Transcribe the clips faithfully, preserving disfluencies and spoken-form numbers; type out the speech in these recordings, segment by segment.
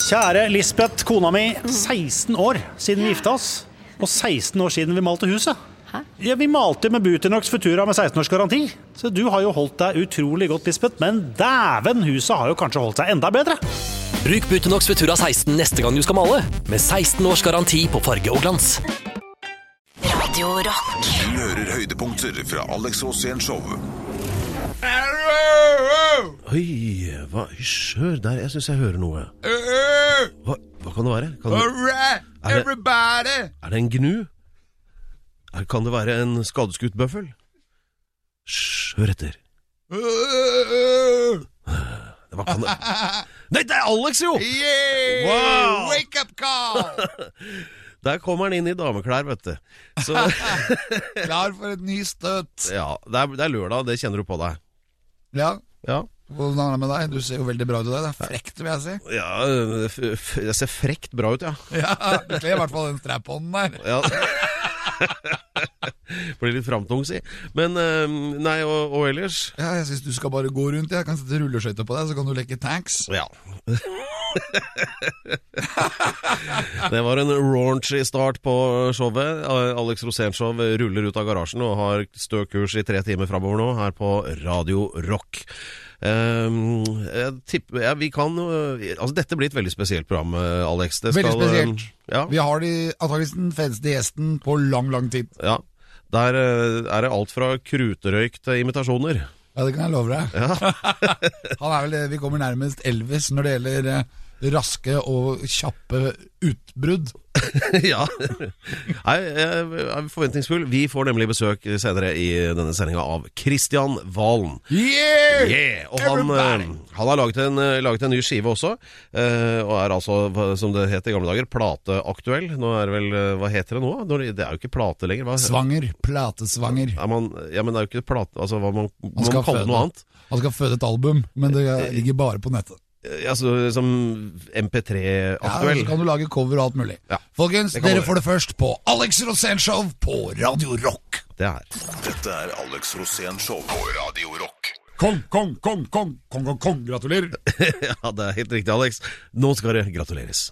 Kjære Lisbeth, kona mi, seksten år siden vi gifta oss, og seksten år siden vi malte huset. Hæ? Ja, vi malte med Buternox Futura med seksten års garanti. Så du har jo holdt deg utrolig godt, Lisbeth, men dæven, huset har jo kanskje holdt seg enda bedre. Bruk Buternox Futura seksten neste gang du skal male, med seksten års garanti på farge og glans. Radio Rock. Du hører høydepunkter fra Alex Rosén Show. Oi, hva? Hør der, jeg synes jeg hører noe. Hva, hva kan det være? Kan det, er, det, er det en gnu? Er, kan det være en skadeskutt bøffel? Hysj, hør etter. Hva kan det? Nei, det er Alex jo! Yeah! Wow! Wake up call! Der kommer han inn i dameklær, vet du. Så, klar for et ny støt. ja, det er, det er lørdag, det kjenner du på deg. Ja, Ja. hvordan er det med deg? Du ser jo veldig bra ut i det. Det er frekt, vil jeg si. Ja, f f det ser frekt bra ut, ja. Ja, du kler i hvert fall den strap-on der. Ja. Blir litt framtung, si. Men, uh, nei, og, og ellers? Ja, jeg synes du skal bare gå rundt. Jeg kan sette rulleskøyter på deg, så kan du leke tanks. Ja. Det var en raunchy start på showet. Alex Rosén Show ruller ut av garasjen og har stø kurs i tre timer fremover nå her på Radio Rock. Um, jeg tipper, ja, vi kan altså dette blir et veldig spesielt program, Alex. Det skal, veldig spesielt. Ja. Vi har de, antageligvis den fedeste gjesten på lang, lang tid. Ja, der er det alt fra kruterøyk til imitasjoner. Ja, det kan jeg love deg. Ja. Han er vel, vi kommer nærmest Elvis når det gjelder eh, raske og kjappe utbrudd. Ja. Nei, jeg er forventningsfull. Vi får nemlig besøk senere i denne sendingen av Kristian Valen. Yeah! Yeah! Og han, han har laget en, laget en ny skive også, og er altså, som det het i gamle dager, plateaktuell. Nå er det vel, hva heter det nå? Det er jo ikke plate lenger. Hva? Svanger, platesvanger. Er man, ja, men det er jo ikke plate, altså hva man, Han man skal kaller føde. noe annet. Han skal føde et album, men det ligger bare på nettet. Altså, som M P tre-aktuell. Ja, så kan du lage cover og alt mulig. Ja. Folkens, Det kan dere du. får det først på Alex Rosén Show på Radio Rock. Det er. Dette er Alex Rosén Show på Radio Rock. Kong, kong, kong, kong, kong, kong, kong, gratulerer. Ja, det er helt riktig, Alex. Nå skal det gratuleres.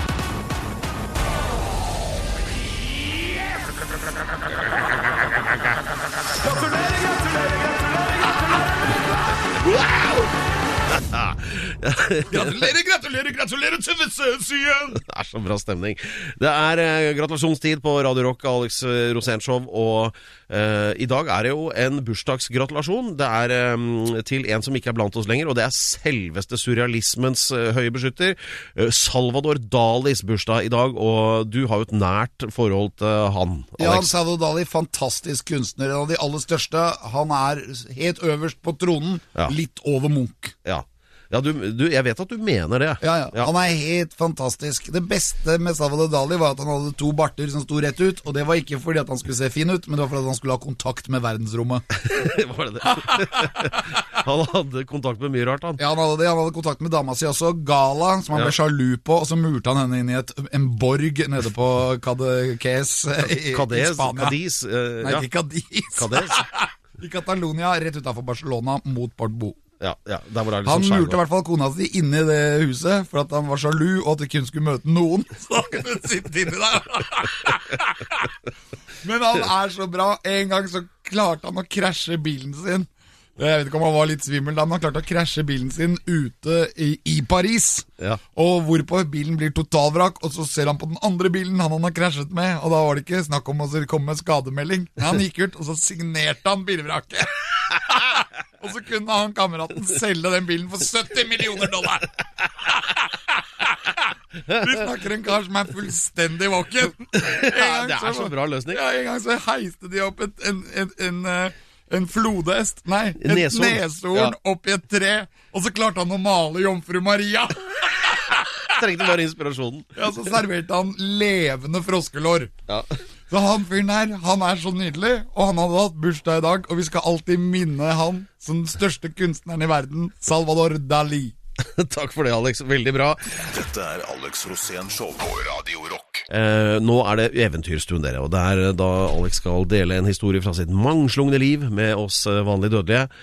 Gratulerer, gratulerer, gratulerer til Vissesien. Det er så bra stemning. Det er eh, gratulasjonstid på Radio Rock, Alex eh, Rosén Show, og eh, i dag er det jo en bursdagsgratulasjon. Det er eh, til en som ikke er blant oss lenger, og det er selveste surrealismens eh, høye beskytter, eh, Salvador Dalis bursdag i dag, og du har jo et nært forhold til han, Ja, Alex. Salvador Dali, fantastisk kunstner, en av de aller største. Han er helt øverst på tronen, Ja. litt over Munch. Ja, ja du, du, jeg vet at du mener det. Ja, ja, han er helt fantastisk. Det beste med Salvador Dali var at han hadde to barter som sto rett ut, og det var ikke fordi at han skulle se fin ut, men det var fordi at han skulle ha kontakt med verdensrommet. Var det det? Han hadde kontakt med mye rart, han. Ja, han hadde det. Han hadde kontakt med dama si også, Gala, som han Ja. ble sjalu på, og så murte han henne inn i et, en borg nede på Cadaqués i, Cadiz, i Spania. Cadiz, eh, Nei, ja. ikke Cadiz. Cadiz. I Catalonia, rett utenfor Barcelona, mot Portbou. Ja, ja, der hvor det er litt Han sånn murte i skjærgård. hvert fall kona si inne i det huset, for at han var sjalu, og at det kun skulle møte noen. Så han kunne sitte inni der. Men han er så bra. En gang så klarte han å krasje bilen sin. Jeg vet ikke om han var litt svimmel da, men han klarte å krasje bilen sin ute i, i Paris. Ja. Og hvorpå bilen blir totalvrak, og så ser han på den andre bilen han han har krasjet med, og da var det ikke snakk om å komme med skademelding. Men han gikk ut, og så signerte han bilvraket. Og så kunne han kameraten selge den bilen for sytti millioner dollar. Vi snakker en kar som er fullstendig våken. Ja, det er så bra løsning. Ja, en gang så heiste de opp et, en, en, en, eh, en flodhest, nei, et Neshorn. neshorn Ja. opp i et tre, og så klarte han å male Jomfru Maria. Trengte bare inspirasjonen. Ja, så serverte han levende froskelår. Ja. Så han fyren her, han er så nydelig, og han hadde hatt bursdag i dag, og vi skal alltid minne han som den største kunstneren i verden, Salvador Dali. Takk for det, Alex. Veldig bra. Dette er Alex Rosén Show på Radio Rock. Eh, nå er det eventyrstund, dere, og det er da Alex skal dele en historie fra sitt mangslungne liv med oss eh, vanlige dødelige.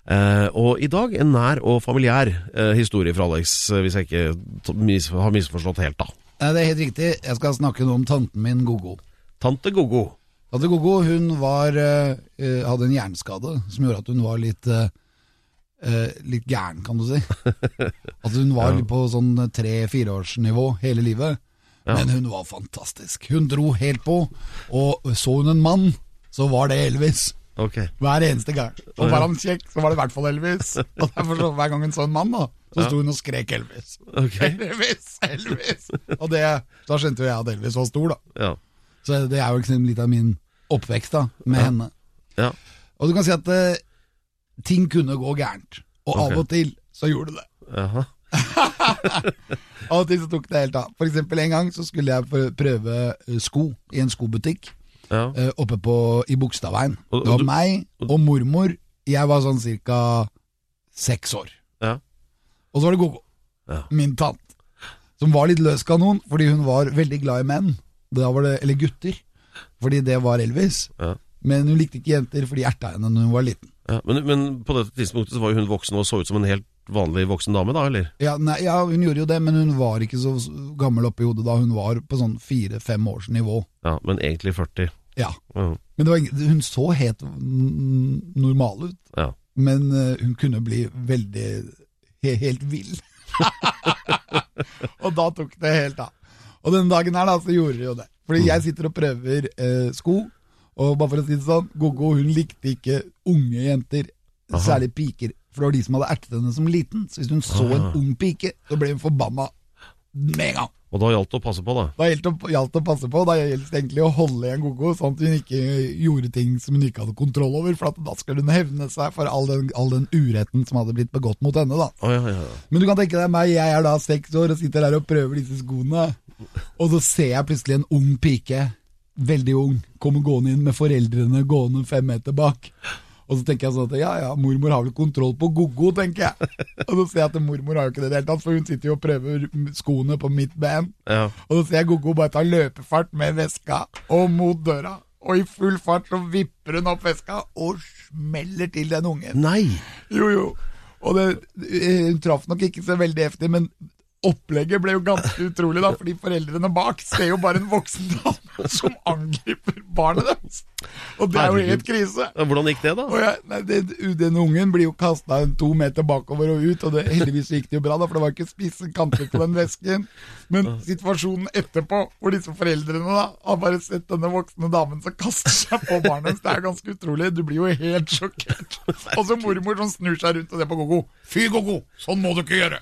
Eh, og i dag en nær og familiær eh, historie fra Alex, eh, hvis jeg ikke t- mis- har misforstått helt da. Nei, det er helt riktig. Jeg skal snakke nå om tanten min, Gogo. Tante Gogo. Tante Gogo, hun var, eh, eh, hadde en hjerneskade som gjorde at hun var litt, eh, eh, litt gæren, kan du si. At hun var Ja. litt på sånn tre-fireårsnivå hele livet. Ja. Men hun var fantastisk. Hun dro helt på, og så hun en mann, så var det Elvis. Ok. Hver eneste gang. Og var han kjekk, så var det i hvert fall Elvis. Og derfor så, hver gang hun så en mann, da, så sto hun og skrek Elvis. Ok. Elvis, Elvis. Og det, da skjønte jo jeg at Elvis var stor, da. Ja. Så det er jo liksom litt av min oppvekst da, med henne. Ja. Og du kan si at eh, ting kunne gå gærent. Og Ok. av og til så gjorde det det. Jaha. Av og til så tok det helt av. For eksempel en gang så skulle jeg prø- prøve eh, sko i en skobutikk. Ja. eh, oppe på, i Bogstadveien. Og- og Det var du- meg og mormor. Jeg var sånn cirka seks år. Ja. Og så var det Gogo, Ja. min tant, som var litt løs kanon, fordi hun var veldig glad i menn. Da var det, eller gutter, fordi det var Elvis. Ja. Men hun likte ikke jenter, fordi hjertet henne når hun var liten. Ja. Men, men på dette tidspunktet så var jo hun voksen og så ut som en helt vanlig voksen dame da, eller? Ja, nei, ja, hun gjorde jo det, men hun var ikke så gammel oppe i hodet da. Hun var på sånn fire-fem års nivå. Ja, men egentlig førti. Ja. Ja. Men det var, ingen- hun så helt mm, normal ut. Ja. Men eh, hun kunne bli veldig he, helt vill. Og da tok det helt av. Og den dagen her da, så gjorde det jo det. Fordi jeg sitter og prøver eh, sko, og bare for å si det sånn, Gogo, hun likte ikke unge jenter, Aha. særlig piker, for det var de som hadde ertet henne som liten. Så hvis hun så en Aha. ung pike, så ble hun forbanna med en gang. Og da gjaldt det å passe på da. Da gjaldt det gjaldt det å passe på, da gjaldt det egentlig å holde igjen Gogo, sånn at hun ikke gjorde ting som hun ikke hadde kontroll over, for at da skulle hun hevne seg for all den, all den uretten som hadde blitt begått mot henne da. Å, ja, ja, ja. Men du kan tenke deg meg, jeg er da seks år og sitter der og prøver disse skoene, og så ser jeg plutselig en ung pike, veldig ung, komme gående inn med foreldrene gående fem meter bak. Og så tenker jeg sånn at ja, ja, mormor har vel kontroll på Gogo, tenker jeg. Og så ser jeg at mormor har jo ikke det i det hele tatt, for hun sitter jo og prøver skoene på mitt ben. Ja. Og så ser jeg Gogo bare ta løpefart med veska og mot døra. Og i full fart så vipper hun opp veska og smeller til den ungen. Nei! Jo, jo. Og det, eh, hun traff nok ikke så veldig heftig, men opplegget ble jo ganske utrolig da, fordi foreldrene bak ser jo bare en voksen dame som angriper barnet deres. Og det er jo helt krise. Ja, hvordan gikk det da? Og jeg, nei, det, den ungen blir jo kastet to meter bakover og ut, og det, heldigvis gikk det jo bra da, for det var ikke spisse kanter på den vesken. Men situasjonen etterpå, hvor disse foreldrene da har bare sett denne voksne damen som kaster seg på barnet, det er ganske utrolig. Du blir jo helt sjokkert. Og så mormor som snur seg rundt og ser på Gogo. Fy Gogo, sånn må du ikke gjøre.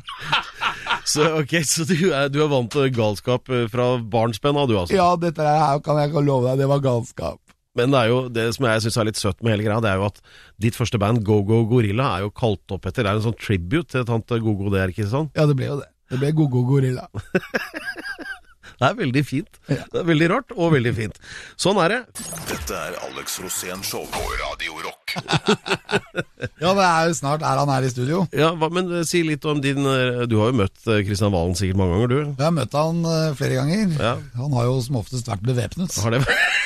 Så, ok, så du er, du er vant til galskap eh, fra barnsben av du altså? Ja, dette her kan jeg ikke love deg, det var galskap. Men det er jo, det som jeg synes er litt søtt med hele greia, det er jo at ditt første band, Go Go Gorilla, er jo kalt opp etter, det er en sånn tribute til tante Gogo, det er ikke sånn? Ja, det ble jo det. Det ble Gogo Gorilla. Det er veldig fint. Det er veldig rart, og veldig fint. Sånn er det. Dette er Alex Rosén Show på Radio Rock. Ja, det er jo snart er han her i studio. Ja, hva, men eh, si litt om din, eh, du har jo møtt eh, Kristian Valen sikkert mange ganger, du. Jeg har møtt han eh, flere ganger. Ja. Han har jo som oftest vært bevæpnet. Har det?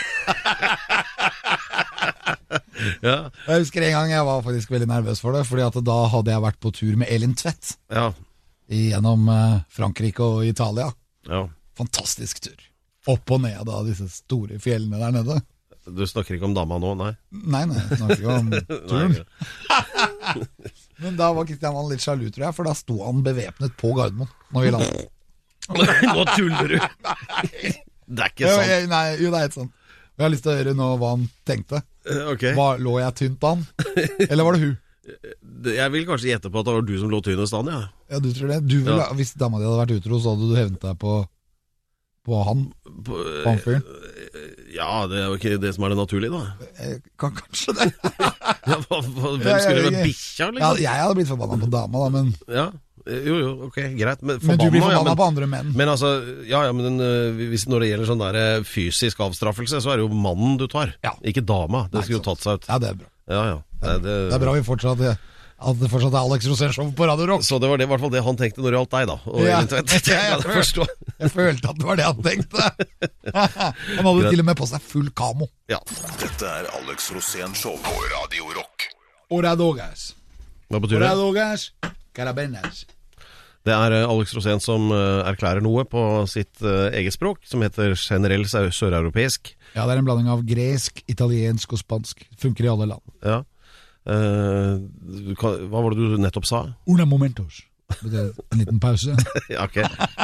Ja, Jeg husker en gang jeg var faktisk veldig nervøs for det, fordi at da hadde jeg vært på tur med Elin Tvedt ja, gjennom eh, Frankrike og Italia. ja. Fantastisk tur. Opp og ned av disse store fjellene der nede. Du snakker ikke om dama nå, nei? Nei, nei, jeg snakker jo om turen. Nei, Men da var Kristian Valen litt sjalu, tror jeg, for da sto han bevæpnet på Gardermoen når vi landet. nå tuller du. Det er ikke Jo, sant. jeg, nei, jo, det er helt sant. Jeg har lyst til å høre nå hva han tenkte. Eh, Ok. Hva, lå jeg tynt an? Eller var det hun? Det- Jeg vil kanskje gjette på at det var du som lå tynnest an, ja. Ja, du tror det? Du ville, Ja. Hvis dama di hadde vært utro, så hadde du hevnet deg på, på han? På, På han fyren? ja, det er jo ikke det som er det naturlige, da. Eh, Kan kanskje det. Ja, hva, hva, hvem Ja, ja, skulle ja. være bikkja, Ja, liksom? jeg hadde blitt forbanna på dama, da, men, Ja, jo, jo, ok, greit. Men, men du blir forbanna, ja, forbanna men- på andre menn. Men altså, ja, ja, men den, øh, hvis, når det gjelder sånn der øh, fysisk avstraffelse, så er det jo mannen du tar, Ja. ikke dama. Det Nei, skulle jo sant. tatt seg ut. Ja, det er bra. Ja, ja. Det, det, Det er bra vi fortsatt at det fortsatt er Alex Rosén Show på Radio Rock. Så det var det, i hvert fall det han tenkte når det gjaldt deg, da. Og Ja. Elin Tvedt. Det Ja, kan jeg forstå. Jeg følte at det var det han tenkte. Han hadde til og med på seg full kamo. Ja. Dette er Alex Rosén Show på Radio Rock. oradores. Hva betyr det? Oradores, carabinas. Det er eh, Alex Rosén som eh, erklærer noe på sitt eh, eget språk, som heter generell sø- søreuropeisk. Ja, det er en blanding av gresk, italiensk og spansk. Funker i alle land. Ja. Eh, du kan, hva var det du nettopp sa? Una momentos. En liten pause. Ja, ok.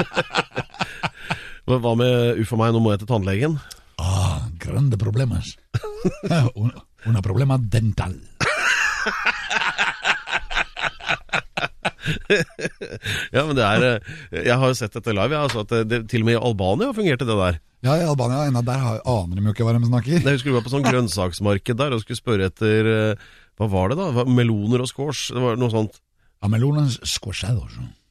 Hva hva med uff for meg, nå må jeg til tannlegen? Ah, grande problemas. Una, una problema dental. Ja, men det er eh, jeg har jo sett dette live, ja, altså at det, det, til og med i Albania fungerte det der. Ja, i Albania, enda der har, aner de jo ikke hva de snakker. Jeg husker du var på sånn grønnsaksmarked der og skulle spørre etter, eh, hva var det da? Hva- Meloner og squash, det var noe sånt. Ja, melones squashados.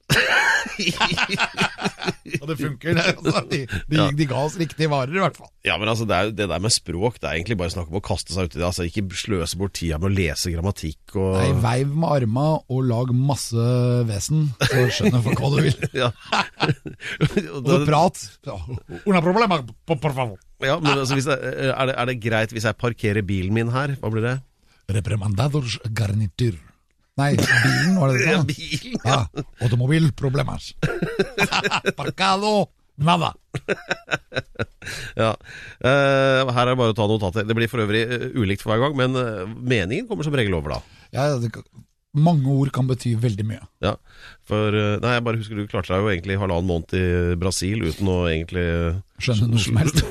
Og det funker, det. Altså, de, de, Ja. de ga oss riktige varer i hvert fall. Ja, men altså, det, er, jo- det der med språk, det er egentlig bare snakk om å kaste seg ut i det. Altså, ikke sløse bort tida med å lese grammatikk og... Nei, veiv med arma og lag masse vesen, så skjønner folk hva du vil. Ja. Og så prat. Ja, Una problema, por por favor. Ja, men altså, hvis det, er, det, er det greit hvis jeg parkerer bilen min her? Hva blir det? Repremandados garnitur. Nei, bilen, var det det? Ja, sa? bilen, Ja, automobilproblemas. Parcado, nada. Ja. Eh, her er det bare å ta notater. Det blir for øvrig eh, ulikt for hver gang, men eh, meningen kommer som regel over da. Ja, det, mange ord kan bety veldig mye. Ja, for eh, nei, jeg bare husker du klarte deg jo egentlig halvannen måned i Brasil uten å egentlig eh, Skjønner noe som helst.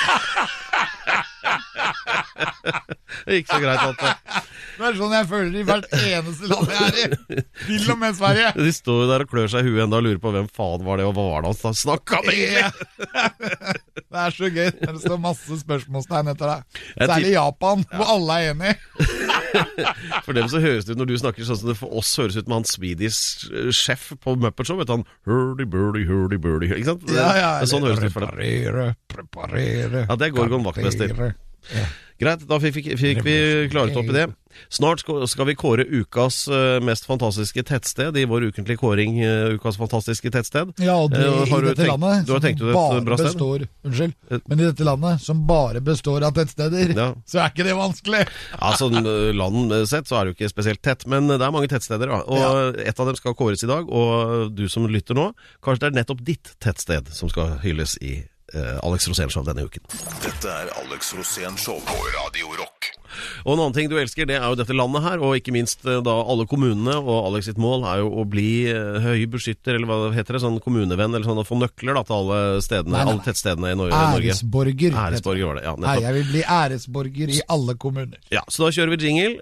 Det gikk så greit at det, Det er sånn jeg føler i hvert eneste land jeg er i. Til og med Sverige. de står jo der og klør seg i huet enda og lurer på hvem faen var det, og hva var det han snakket med? Ja. Det er så gøy når det står masse spørsmålstegn etter deg. Jeg Særlig i tipp- Japan, hvor alle er enige. For dem så høres det ut når du snakker sånn som det for oss høres ut med han Swedish eh, sjef på Muppet Show, vet du, han hurdy-burdy, hurdy-burdy, ikke sant? Det, det er sånn høres det ut for dem. Preparere, preparere. Ja, det er Gorgon Vaktmester. preparere. Ja. Greit, da fikk, fikk vi klaret opp i det. Snart skal skal vi kåre ukas eh, mest fantastiske tettsted i vår ukentlige kåring, eh, ukas fantastiske tettsted. Ja, og det, Eh, har i du dette tenkt- landet du har som tenkt ut et bare bra sted? består Unnskyld, men i dette landet som bare består av tettsteder, Ja. så er ikke det vanskelig. Ja, sånn eh, land sett så er det jo ikke spesielt tett, men det er mange tettsteder, da. Og et av dem skal kåres i dag, og du som lytter nå, kanskje det er nettopp ditt tettsted som skal hylles i eh, Alex Rosén Show denne uken. Dette er Alex Rosén Show på Radio Rock. Og en annen ting du elsker, det er jo dette landet her, og ikke minst eh, da alle kommunene, og Alex sitt mål er jo å bli eh, høybeskytter, eller hva heter det, sånn kommunevenn, eller sånn å få nøkler da til alle stedene, Nei, nei. alle tettstedene i Nor- Norge. Æresborger. Æresborger var det, ja, Nei, nettopp. jeg vil bli æresborger i alle kommuner. Ja, så da kjører vi jingle.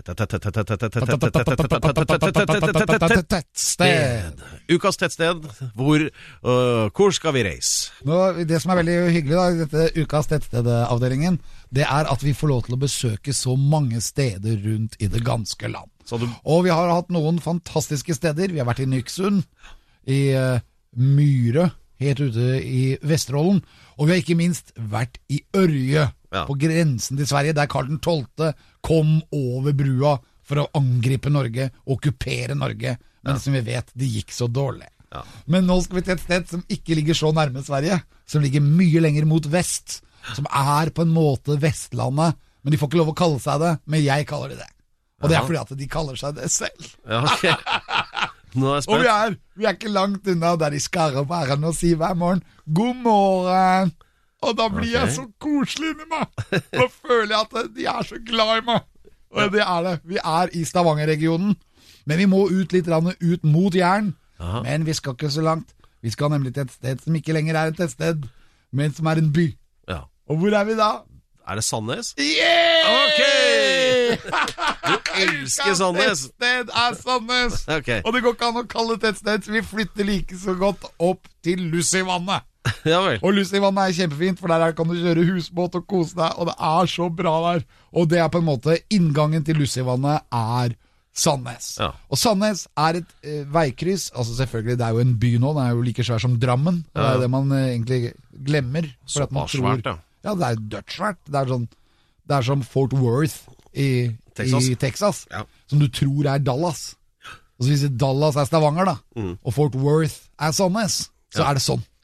Tettsted. Ukas tettsted, hvor, øh, hvor skal vi reise? Nå, det som er veldig hyggelig da, i dette ukas tettstedavdelingen, det er at vi får lov til å besøke så mange steder rundt i det ganske land. Så du, Og vi har hatt noen fantastiske steder. Vi har vært i Nyksund, i uh, Myre, helt ute i Vesterålen, og vi har ikke minst vært i Ørje, Ja. på grensen til Sverige, der Karl den tolvte kom over brua for å angripe Norge, okkupere Norge, men som vi vet, det gikk så dårlig. Ja. Men nå skal vi til et sted som ikke ligger så nærme Sverige, som ligger mye lenger mot vest, som er på en måte Vestlandet, men de får ikke lov å kalle seg det, men jeg kaller det det. Og det Ja. er fordi at de kaller seg det selv. ja, ok. Nå er jeg Og vi spent. er, vi er ikke langt unna der de skarrer på æren og sier hver morgen, god morgen. Og da blir jeg Ok. så koselig inni meg. Da føler jeg at de er så glad i meg. Og det er det. Vi er i Stavanger-regionen, men vi må ut litt rann, ut mot Jæren. Aha. Men vi skal ikke så langt. Vi skal nemlig til et sted som ikke lenger er et tettsted, men som er en by. Ja. Og hvor er vi da? Er det Sandnes? Yeah! Ok! Du elsker Sandnes. Tettsted er Sandnes. Ok. Og det går ikke an å kalle det tettsted, så vi flytter like så godt opp til Lussivannet. Ja vel. Og Lussivannet er kjempefint, for der er- kan du kjøre husbåt og kose deg, og det er så bra der. Og det er på en måte, inngangen til Lussivannet er Sandnes. Ja. Og Sandnes er et eh, veikryss, altså selvfølgelig, det er jo en by nå, det er jo like svær som Drammen, og det Ja. er det man eh, egentlig glemmer. For at man Såpass tror, svært, ja. ja, det er dødssvært. Det er sånn, det er som Fort Worth i Texas. i Texas, Ja. som du tror er Dallas. Og så hvis Dallas er Stavanger da, Mm. og Fort Worth er Sandnes, så Ja. er det sånn.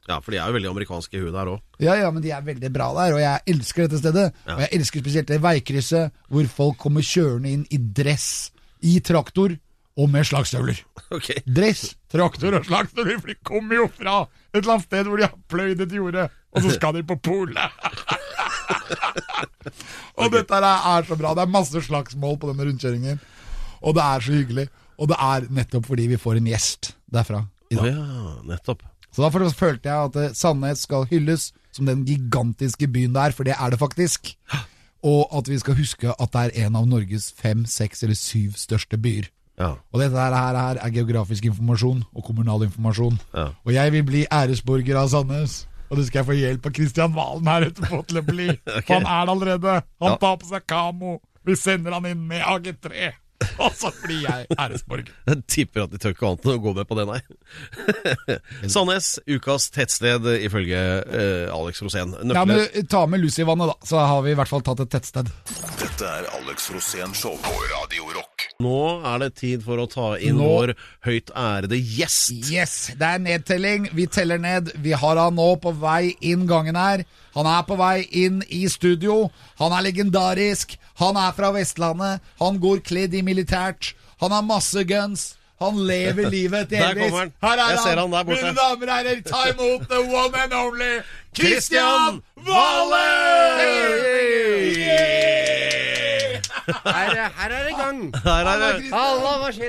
Ja, for de er jo veldig amerikanske i huet der også. Ja, ja, men de er veldig bra der, og jeg elsker dette stedet. Ja. Og jeg elsker spesielt det veikrysset, hvor folk kommer kjørende inn i dress, i traktor, og med slagstøvler. Okay. Dress, traktor og slagstøvler, for de kommer jo fra et eller annet sted hvor de har pløyd et jorde, og så skal de på polet. Og okay. Dette er så bra, det er masse slagsmål på denne rundkjøringen, og det er så hyggelig, og det er nettopp fordi vi får en gjest derfra i dag. Oh ja, nettopp. Så derfor følte jeg at Sandnes skal hylles som den gigantiske byen der, for det er det faktisk. Og at vi skal huske at det er en av Norges fem, seks eller syv største byer. Ja. Og dette her, her er geografisk informasjon og kommunal informasjon. Ja. Og jeg vil bli æresborger av Sandnes. Og det skal jeg få hjelp av Kristian Valen her etterpå til å bli. Okay. Han er det allerede. Han ja. tar på seg kamo. Vi sender han inn med A G tre. Og så blir jeg æresborg. Jeg tipper at de tør ikke annet enn å gå med på det, nei. Sandnes, ukas tettsted ifølge uh, Alex Rosén. Nøkler. Ja, men ta med Lucy i vannet da, så har vi i hvert fall tatt et tettsted. Dette er Alex Rosén Show på Radio Rock. Nå er det tid for å ta inn nå. Vår høyt ærede gjest. Yes, det er nedtelling. Vi teller ned. Vi har han nå på vei inn gangen her. Han er på vei inn i studio. Han er legendarisk. Han er fra Vestlandet. Han går kledd i militært. Han har masse guns. Han lever livet til Elvis. Der kommer han. Her er Jeg han. ser han der borte. Mine damer og herrer, ta imot the one and only Kristian Valen! Hey! Her, her er det i gang. Her er det. Halla, hva skjer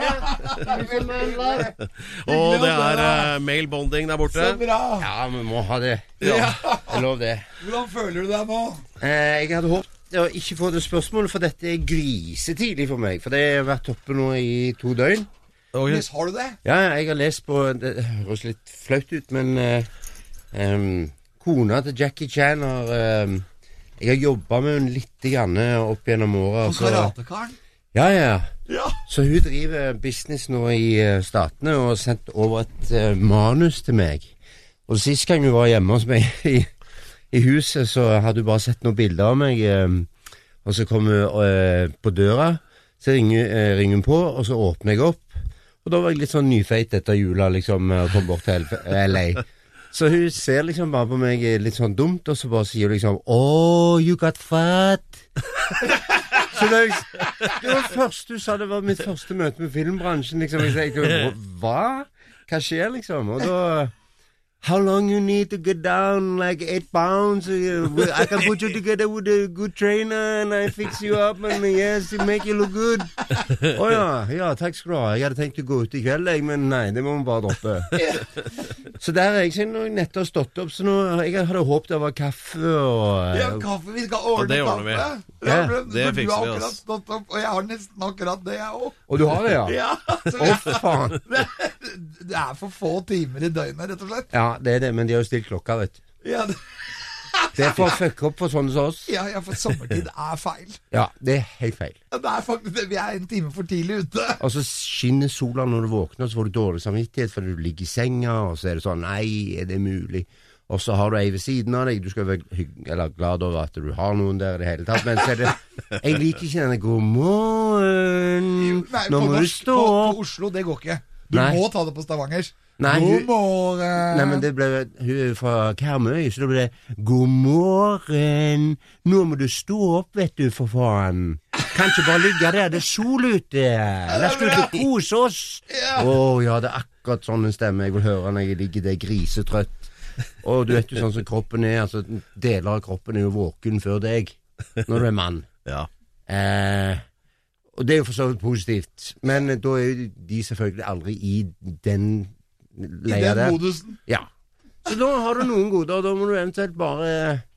det? Og det er uh, mailbonding der borte. Så bra. Ja, vi må ha det. Ja. Jeg lov det. Hvordan føler du deg nå? Eh, jeg hadde håpet å ikke få det spørsmålet, for dette er grisetidlig for meg. For det har vært oppe nå i to døgn. Okay. Yes, har du det? Ja, jeg har lest på, det høres litt flaut ut, men uh, um, kona til Jackie Chan har... Um, Jeg har jobbet med henne litt grann opp gjennom året. På karatekaren? Ja, ja, ja. Så hun driver business nå i uh, Statene og har sendt over et uh, manus til meg. Og sist gang hun var hjemme hos meg i, i huset, så hadde hun bare sett noen bilder av meg. Um, og så kom hun uh, på døra, så ringer, uh, ringer hun på, og så åpner jeg opp. Og da var jeg litt sånn nyfeit etter jula, liksom, og kom bort til L A. Så hun ser liksom bare på meg litt sånn dumt, og så bare sier hun liksom «Oh, you got fat!» Så det, det var først du sa, det var mitt første møte med filmbransjen, liksom. Jeg tenkte, hva? Hva skjer, liksom? Og da... How long you need to get down like eight pounds? I can put you together with a good trainer and I fix you up and yes, to make you look good. Å oh, ja, ja, takk skal du ha. Jeg hadde tenkt å gå ut i kveld, jeg, men nei, det må man bare droppe. Så der er jeg siden når jeg nettopp har stått opp, så nå, jeg hadde håpet det var kaffe og... Ja, kaffe, vi skal ordne ja, kaffe. Ja, ja, det, det fikser vi, ass. Du har akkurat stått opp, og jeg har nesten akkurat det, jeg også. Og du har det, ja? Ja. Å, oh, faen. Det, det er for få timer i døgnet, rett og slett. Ja, det er det, men de har jo stilt klokka, vet du. Ja, det... det er for å fucke opp for sånne som oss. Ja, ja, for sommertid er feil. Ja, det er helt feil. Ja, det er faktisk det. Vi er en time for tidlig ute. Og så skinner sola når du våkner, så får du dårlig samvittighet fordi du ligger i senga, og så er det sånn, nei, er det mulig? Og så har du ei ved siden av deg, du skal være eller glad over at du har noen der i det hele tatt, men så er det, jeg liker ikke denne god morgen, nei, nå må du stå opp. På, på Oslo, det går ikke. Du nei. Må ta det på Stavanger. Nei, god morgen. Nei, men det ble hun er fra Karmøy, så det ble god morgen. Nå må du stå opp, vet du, for faen. Kan ikke bare ligge der, det er sol ute. La oss ut og kose oss. Å ja. Oh, ja, det er akkurat sånn en stemme jeg vil høre når jeg ligger der grisetrøtt. Og du vet jo sånn som kroppen er, altså deler av kroppen er jo våken før deg, når du er mann. Ja. Eh... Og det er jo for så vidt positivt, men da er jo de selvfølgelig aldri i den leia der. I den modusen? Ja. Så da har du noen goder, og da må du eventuelt bare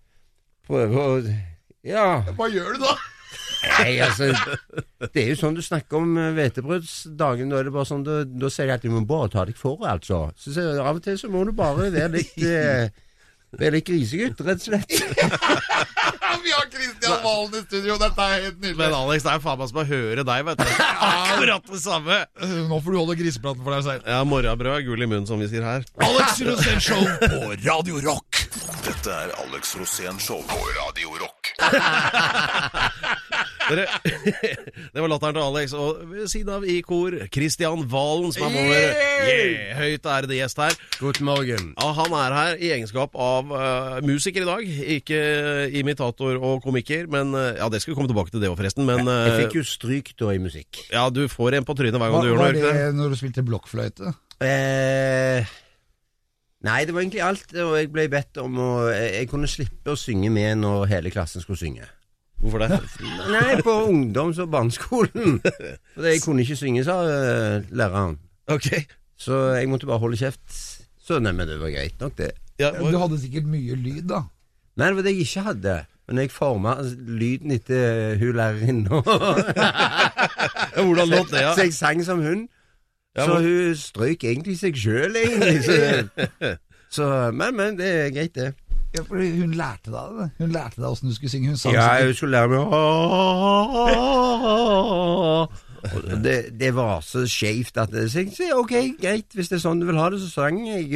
prøve å... Ja. Hva gjør du da? Nei, altså, det er jo sånn du snakker om hvetebrødsdagen, da er det bare sånn, da, da sier jeg at du må bare ta deg for, altså. Så, så av og til så må du bare være litt... Eh, være litt grisegutt, rett og slett. Vi har Kristian Valen i studio, dette er helt nydelig. Men Alex, det er faen meg som å høre deg, vet du. Akkurat det samme. Nå får du holde grisepraten for deg selv. Ja, morgenbrød, gull i munnen, som vi sier her. Alex Rosén Show på Radio Rock. Dette er Alex Rosén Show på Radio Rock. Dere, det var latteren til Alex, og ved siden av i kor, Kristian Valen, som er vår yeah, høyt ærede gjest her. God morgen. Ja, han er her i egenskap av uh, musiker i dag, ikke imitator og komiker, men uh, ja, det skal vi komme tilbake til det også forresten, men... Uh, jeg fikk jo stryk da i musikk. Ja, du får en på trynet hver gang Hva, du gjør var noe. det Ikke? når du spilte blokkfløyte? Eh, nei, det var egentlig alt, og jeg ble bedt om å... Jeg, jeg kunne slippe å synge med når hele klassen skulle synge. Hvorfor det? Nei, på ungdoms- og barneskolen. For jeg kunne ikke synge, sa uh, læreren. Ok. Så jeg måtte bare holde kjeft. Så nei, men det var greit nok det. Ja, Du hadde sikkert mye lyd da. Nei, det var det jeg ikke hadde. Men jeg formet lyden etter hun lærerinnen. hvordan låt det, ja? Så jeg sang som hun. Ja, Så men- hun strøk egentlig seg selv, egentlig. Så, så, men, men, det er greit, det. Ja, for hun lærte deg det. Hun lærte deg hvordan du skulle synge. Hun sang Ja, sikkert- jeg skulle lære meg å det, det var så skjevt at det, så jeg sier, ok, greit, hvis det er sånn du vil ha det, så sang jeg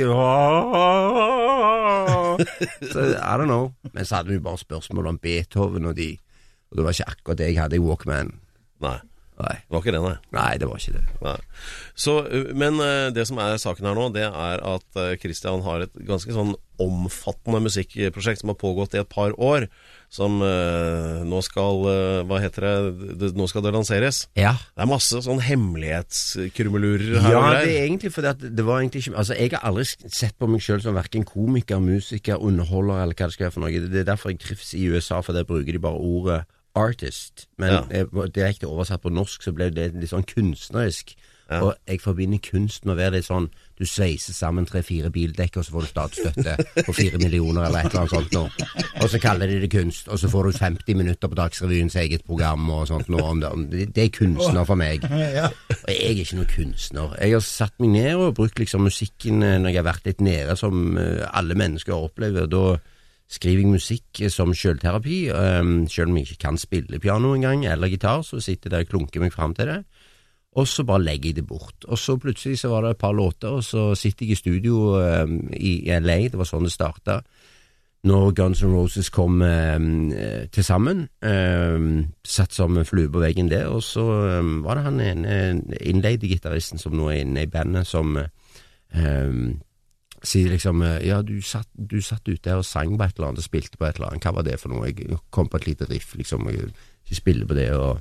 så, I don't know. Men så hadde vi bare spørsmål om Beethoven og de, og det var ikke akkurat det jeg hadde i Walkman. Nei, Nei, det var ikke det, nei. nei det var ikke det. Nei. Så, uh, men uh, det som er saken her nå, det er at uh, Kristian har et ganske sånn omfattende musikkprosjekt som har pågått i et par år, som uh, nå skal, uh, hva heter det, det, nå skal det lanseres. Ja. Det er masse sånn hemmelighetskrummelurer her Ja, og det greier. er egentlig fordi at det var egentlig ikke... Altså, jeg har aldri sett på meg selv som hverken komiker, musiker, underholder, eller hva det skal være for noe. Det er derfor jeg trives i U S A, for der bruker de bare ordet artist. Men Ja. eh, direkte oversatt på norsk så ble det litt sånn kunstnerisk. Ja. Og jeg forbinder kunst med å være litt sånn, du sveiser sammen tre-fire bildekk, og så får du statsstøtte på fire millioner eller et eller annet sånt nå. Og så kaller de det kunst, og så får du femti minutter på Dagsrevyens eget program og sånt nå. Om det, om det, det er kunstner for meg. Og jeg er ikke noen kunstner. Jeg har satt meg ned og brukt liksom musikken eh, når jeg har vært litt nede, som eh, alle mennesker opplever. Da skriver jeg musikk som selvterapi, um, selv om jeg ikke kan spille piano engang, eller gitar, så sitter jeg der og klunker meg frem til det. Og så bare legger jeg det bort. Og så plutselig så var det et par låter, og så sitter jeg i studio um, i L A, det var sånn det startet. Når Guns N' Roses kom um, til sammen, um, satt som en flue på veggen der, og så um, var det han en innleide gitaristen som nå er inne i bandet, som um, sier liksom, ja, du satt, du satt ute her og sang på et eller annet, og spilte på et eller annet. Hva var det for noe? Jeg kom på et lite riff, liksom, og jeg spiller på det, og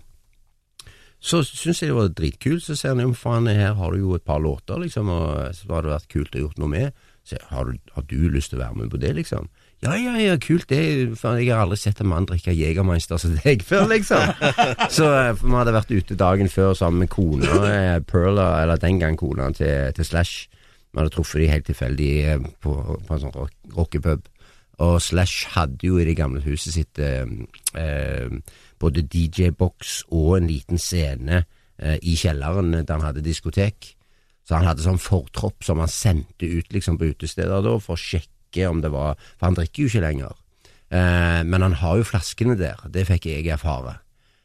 så synes jeg det var dritkult. Så sier han, jo, faen, her har du jo et par låter, liksom, og så hadde det vært kult å gjort noe med. Så jeg, har, du, har du lyst til å være med på det, liksom? Ja, ja, ja, kult det. Faen, jeg har aldri sett en mann drikke Jägermeister som deg før, liksom. Så vi hadde vært ute dagen før sammen med kona, Perla, eller den gang kona til, til Slash. Vi hadde truffet de helt tilfeldig på, på en sånn rock, rockepub. Og Slash hadde jo i det gamle huset sitt eh, eh, både D J-boks og en liten scene eh, i kjelleren der han hadde diskotek. Så han hadde sånn fortropp som han sendte ut liksom på utesteder da, for å sjekke om det var... For han drikker jo ikke lenger. Eh, men han har jo flaskene der. Det fikk jeg erfare.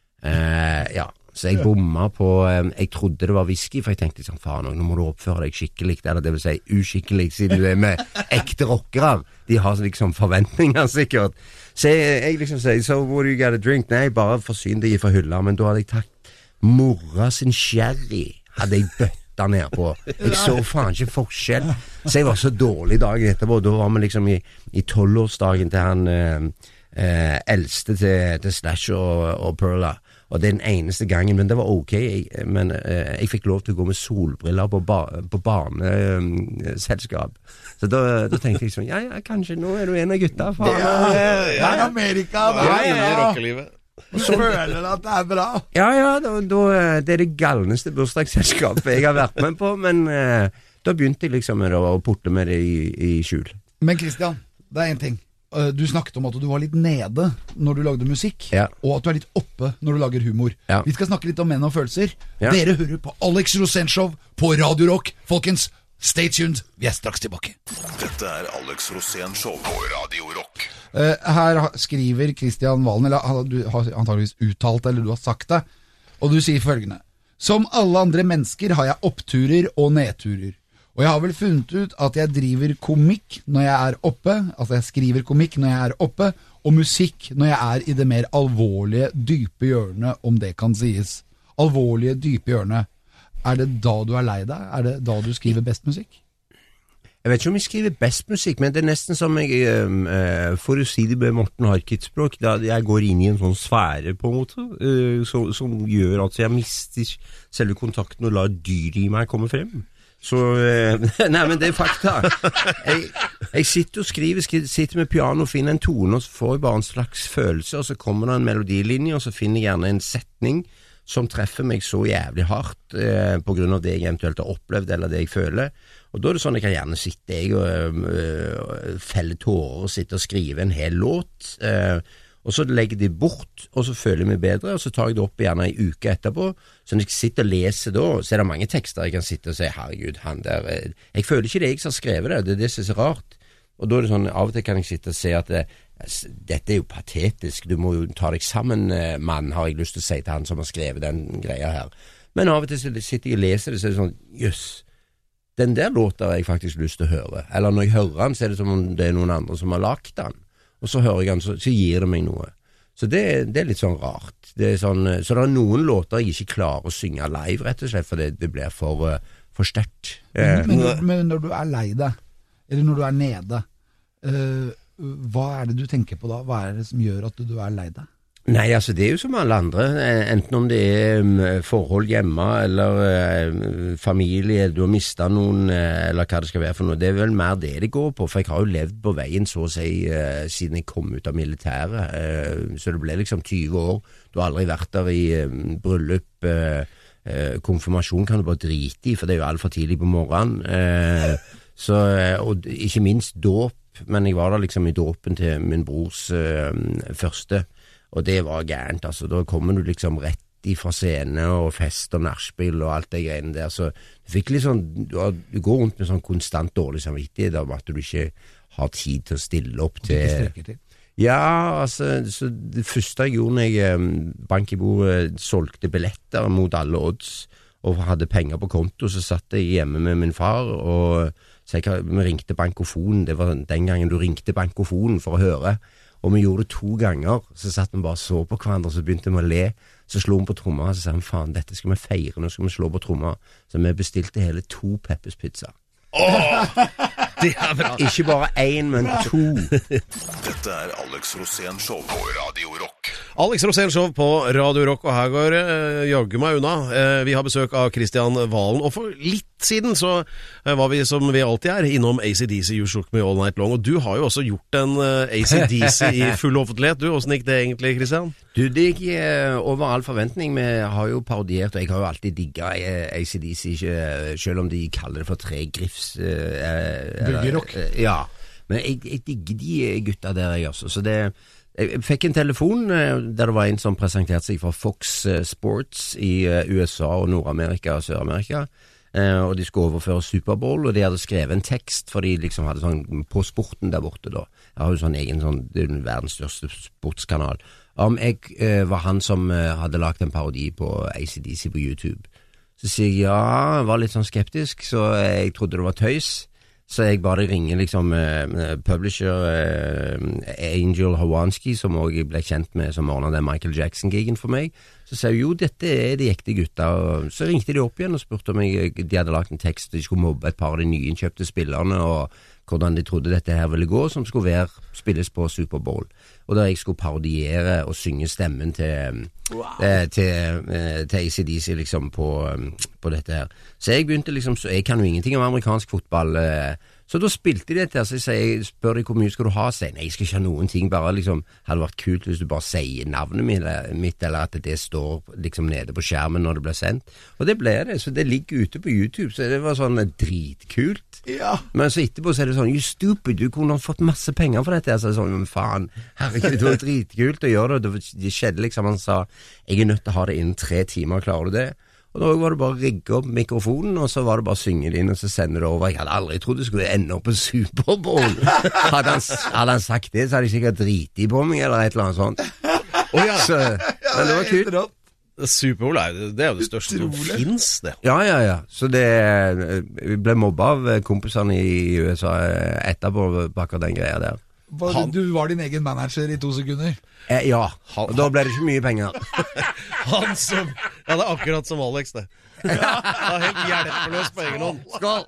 Eh, ja. Så jeg bomma på, jeg trodde det var whisky, for jeg tenkte sånn, faen, nå må du oppføre deg skikkelig, eller det vil si uskikkelig, siden du er med ekte rockere. De har liksom forventninger, sikkert. Så jeg, jeg liksom sier, so what do you got to drink? Nei, bare forsyn deg fra hylla, men da hadde jeg tatt mora sin sherry, hadde jeg bøtta ned på. Jeg så faen ikke forskjell. Så jeg var så dårlig dagen etterpå, da var vi liksom i, i tolvårsdagen til han eh, eh, eldste til, til Slash og, og Perla. Og det er den eneste gangen, men det var ok. Jeg, men eh, jeg fikk lov til å gå med solbriller på, ba, på barneselskap. Så da, da tenkte jeg sånn, ja, ja, kanskje nå er du en av gutta. Faen. Ja, Ja, det er Amerika, da. Ja, ja, ja. Rockelivet. Så føler du at det er bra. ja, ja da, da, det er det galneste bursdagsselskapet jeg har vært med på, men eh, da begynte jeg liksom med å putte med det i, i skjul. Men Kristian, det er en ting. Uh, Du snakket om at du var litt nede når du lagde musikk, Ja. og at du er litt oppe når du lager humor. Ja. Vi skal snakke litt om menn og følelser. Ja. Dere hører på Alex Rosénshow på Radio Rock. Folkens, stay tuned. Vi er straks tilbake. Dette er Alex Rosénshow på Radio Rock. Uh, her ha- skriver Kristian Valen, eller ha- du har antageligvis uttalt, eller du har sagt det, og du sier følgende: som alle andre mennesker har jeg oppturer og nedturer. Og jeg har vel funnet ut at jeg driver komikk når jeg er oppe, altså jeg skriver komikk når jeg er oppe, og musikk når jeg er i det mer alvorlige, dype hjørnet, om det kan sies. Alvorlige, dype hjørnet. Er det da du er lei deg? Er det da du skriver best musikk? Jeg vet ikke om jeg skriver best musikk, men det er nesten som jeg, uh, for å si det med Morten Harket-språk, da jeg går inn i en sånn sfære på en måte, uh, som, som gjør at jeg mister selve kontakten og lar dyr i meg komme frem. Så, uh, nei, men det er fakta. Jeg, jeg sitter og skriver, skriver, sitter med piano og finner en tone, og så får jeg bare en slags følelse, og så kommer det en melodilinje, og så finner jeg gjerne en setning som treffer meg så jævlig hardt uh, på grunn av det jeg eventuelt har opplevd, eller det jeg føler. Og da er det sånn jeg kan gjerne sitte jeg og øh, felle tårer og sitte og skrive en hel låt, øh, og så legger jeg det bort, og så føler jeg meg bedre, og så tar jeg det opp gjerne en uke etterpå. Så når jeg sitter og leser da, så er det mange tekster jeg kan sitte og si, herregud, han der, jeg føler ikke det jeg som har skrevet det, det er det som er så rart. Og da er det sånn, av og til kan jeg sitte og si at det, dette er jo patetisk, du må jo ta deg sammen, mann, har jeg lyst til å si til han som har skrevet den greia her. Men av og til så sitter jeg og leser det, så er det sånn, jøss, den der låter har jeg faktisk lyst til å høre. Eller når jeg hører den, så er det som om det er noen andre som har lagt den. Og så hører jeg den, så, så gir det meg noe. Så det, det er litt sånn rart. Det er sånn, så det er noen låter jeg ikke klarer å synge live, rett og slett, for det, det blir for, for sterkt. Men, men, når, men når du er lei deg, eller når du er nede, øh, hva er det du tenker på da? Hva er det som gjør at du, du er lei deg? Nei, altså det er jo som alle andre, enten om det er forhold hjemme, eller uh, familie, du har mistet noen, uh, eller hva det skal være for noe. Det er vel mer det det går på, for jeg har jo levd på veien så å si, uh, siden jeg kom ut av militæret, uh, så det ble liksom tyve år. Du har aldri vært der i uh, bryllup, uh, uh, konfirmasjon kan du bare drite i, for det er jo alt for tidlig på morgenen, uh, så, uh, og ikke minst dåp, men jeg var der liksom i dåpen til min brors uh, første. Og det var gærent, altså. Da kommer du liksom rett ifra scene og fest og nachspiel og alt det greiene der, så du fikk litt sånn, du, har, du går rundt med sånn konstant dårlig samvittighet om at du ikke har tid til å stille opp til... Ikke strekker til? Ja, altså, så det første jeg gjorde når jeg bank i bordet solgte billetter mot alle odds og hadde penger på konto, så satt jeg hjemme med min far og så jeg, vi ringte bankofonen, det var den gangen du ringte bankofonen for å høre. Og vi gjorde det to ganger, så satt vi bare så på hverandre, så begynte vi å le, så slo vi på tromma, så sa vi, faen, dette skal vi feire, nå skal vi slå på tromma. Så vi bestilte hele to Peppers pizza. Åh, det er bra. Ikke bare en, men to. Dette er Alex Rosén Show på Radio Rock. Alex Rosén Show på Radio Rock, og her går uh, jaggu meg unna. Uh, vi har besøk av Kristian Valen, og for litt siden så uh, var vi, som vi alltid er, innom A C D C, You Shook Me All Night Long, og du har jo også gjort en uh, A C D C i full offentlighet. Du, hvordan gikk det egentlig, Kristian? Du, det gikk uh, over all forventning. Vi har jo parodiert, og jeg har jo alltid digget uh, A C D C, uh, selv om de kaller det for tre griffs. Uh, Bølgerock. Uh, ja, men jeg, jeg digger de gutta der, jeg også, så det... Jeg fikk en telefon der det var en som presenterte seg fra Fox Sports i U S A og Nord-Amerika og Sør-Amerika, og de skulle overføre Superbowl, og de hadde skrevet en tekst, for de liksom hadde sånn på sporten der borte da. Jeg har jo sånn egen sånn, det er verdens største sportskanal. Om jeg eh, var han som eh, hadde lagt en parodi på A C D C på YouTube. Så sier jeg ja, jeg var litt sånn skeptisk, så jeg trodde det var tøys. Så jeg bare ringer liksom uh, publisher uh, Angel Hawanski, som også ble kjent med, som ordnet den Michael Jackson-gigen for meg. Så sa jeg jo, dette er de ekte gutta. Så ringte de opp igjen og spurte om jeg, de hadde lagt en tekst, de skulle mobbe et par av de nyinnkjøpte spillerne, og hvordan de trodde dette her ville gå, som skulle være, spilles på Superbowl. Og da jeg skulle parodiere og synge stemmen til, wow. eh, til, eh, til A C D C liksom på, på dette her. Så jeg begynte liksom, så jeg kan jo ingenting om amerikansk fotball, eh, så da spilte de dette, så jeg, jeg spør de hvor mye skal du ha, så jeg, nei, jeg skal ikke ha noen ting, bare liksom, hadde vært kult hvis du bare sier navnet mitt, mitt, eller at det står liksom nede på skjermen når det ble sendt. Og det ble det, så det ligger ute på YouTube, så det var sånn dritkult. Ja. Men så etterpå så er det sånn, you stupid, du kunne ha fått masse penger for dette, så er det sånn, men faen, herregud, det var dritkult å gjøre det, det skjedde liksom, han sa, jeg er nødt til å ha det innen tre timer, klarer du det? Og da var det bare å rigge opp mikrofonen, og så var det bare å synge det inn, og så sende det over. Jeg hadde aldri trodd det skulle ende opp på Superbowl. Hadde han, hadde han sagt det, så hadde jeg sikkert driti på meg, eller et eller annet sånt. Oh, ja. Så, men det var kult. Superbowl er, det er jo det største som finnes, det. Ja, ja, ja. Så det, vi ble mobbet av kompisene i U S A etterpå, bakker den greia der. Han, du var din egen manager i to sekunder. Eh, ja, og da ble det ikke mye penger. Han som Ja, det er akkurat som Alex, det. Det er helt hjelpeløs på egen hånd. Skål!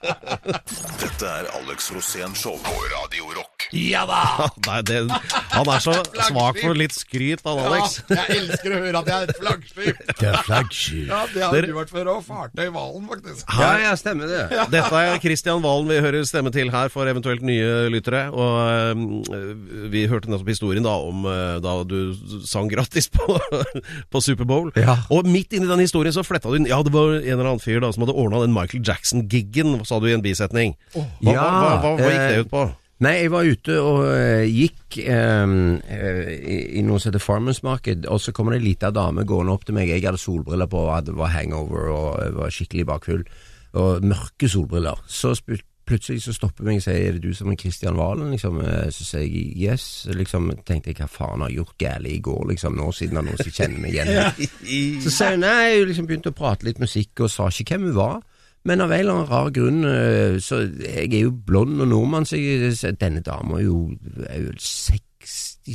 Dette er Alex Rosén Show på Radio Rock. Ja da! Nei, det, han er så svak for litt skryt, han Alex. Ja, jeg elsker å høre at jeg er et flaggskip. Det er flaggskip. Ja, det har du vært før, og fartøy i Valen, faktisk. Ja, ja, stemmer det. Ja. Dette er Kristian Valen vi hører stemme til her for eventuelt nye lyttere. Og um, vi hørte nettopp historien da om uh, da du sang gratis på, på Superbowl. Ja. Og midt inni den historien så fletta du inn. Ja, det var en eller annen fyr da som hadde ordnet den Michael Jackson-giggen, sa du i en bisetning. Hva, Ja, hva, hva, hva, hva gikk det eh, ut på? Nei, jeg var ute og uh, gikk um, uh, i, i noe som heter Farmers Market, og så kommer det en liten dame gående opp til meg. Jeg hadde solbriller på, hadde, var hangover og var skikkelig bakfull, og mørke solbriller. Så spurt plutselig så stopper meg og sier, er det du som er Kristian Valen? Liksom, så sier jeg, yes. Liksom, tenkte jeg, hva faen har jeg gjort gærlig i går, liksom, nå siden han noen som kjenner meg igjen. Så sier jeg, nei, jeg liksom begynte å prate litt musikk, og sa ikke hvem hun var. Men av en eller annen rar grunn, så jeg er jo blond og nordmann, så jeg, denne dama er jo, er jo seksti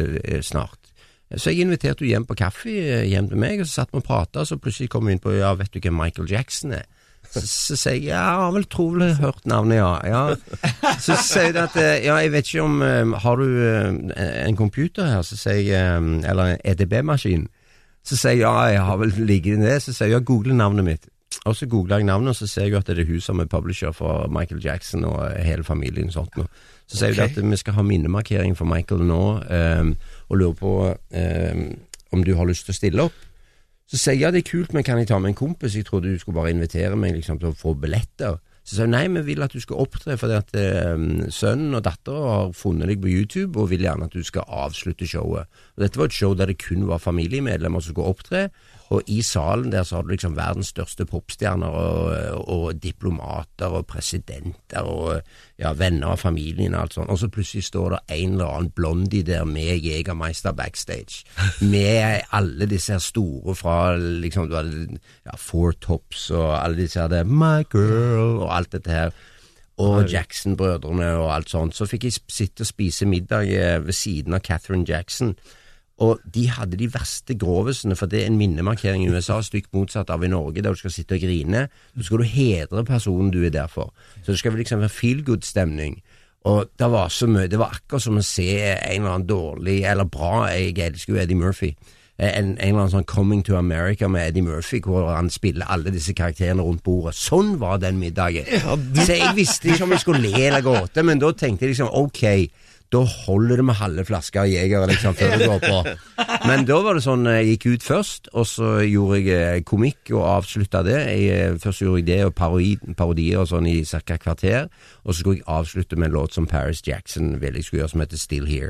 snart. Så jeg inviterte henne hjem på kaffe, hjem til meg, og så satt vi og pratet, og så plutselig kom vi inn på, ja, vet du hvem Michael Jackson er? Så, så sier jeg, ja, jeg har vel trolig hørt navnet, ja. ja. Så sier jeg at, ja, jeg vet ikke om, um, har du um, en computer her? Så sier jeg, um, eller en E D B-maskin? Så sier jeg, ja, jeg har vel ligget i det. Så sier jeg, ja, google navnet mitt. Og så googler jeg navnet, og så ser jeg at det er hun som er publisher for Michael Jackson og hele familien og sånt. Så sier jeg okay. at vi skal ha minnemarkering for Michael nå, um, og lurer på um, om du har lyst til å stille opp. Så sier jeg, ja, det er kult, men kan jeg ta med en kompis? Jeg trodde du skulle bare invitere meg liksom, til å få billetter. Så sier jeg, nei, vi vil at du skal opptre, fordi at um, sønnen og datter har funnet deg på YouTube, og vil gjerne at du skal avslutte showet. Og dette var et show der det kun var familiemedlemmer som skulle opptre, og i salen der så har du liksom verdens største popstjerner, og, og diplomater, og presidenter, og ja, venner av familien og alt sånt. Og så plutselig står det en eller annen blondie der med Jägermeister backstage, med alle disse her store fra, liksom, ja, Four Tops, og alle disse her, der, My Girl, og alt dette her, og Jackson-brødrene og alt sånt. Så fikk jeg sitte og spise middag ved siden av Catherine Jackson, og de hadde de verste grovesene, for det er en minnemarkering i U S A, stygt motsatt av i Norge, der du skal sitte og grine. Så skal du hedre personen du er der for. Så det skal liksom være feel-good-stemning. Og det var så mye, det var akkurat som å se en eller annen dårlig, eller bra, jeg elsker jo Eddie Murphy, en, en eller annen sånn Coming to America med Eddie Murphy, hvor han spiller alle disse karakterene rundt bordet. Sånn var den middagen. Ja, du... Så jeg visste ikke om jeg skulle le eller gråte, men da tenkte jeg liksom, ok, da holder det med halve flasker av Jeger liksom, før det går på. Men da var det sånn, jeg gikk ut først, og så gjorde jeg komikk og avsluttet det. Jeg, først gjorde jeg det og parodi, parodier og sånn i cirka kvarter, og så skulle jeg avslutte med en låt som Paris Jackson ville jeg skulle gjøre, som heter Still Here.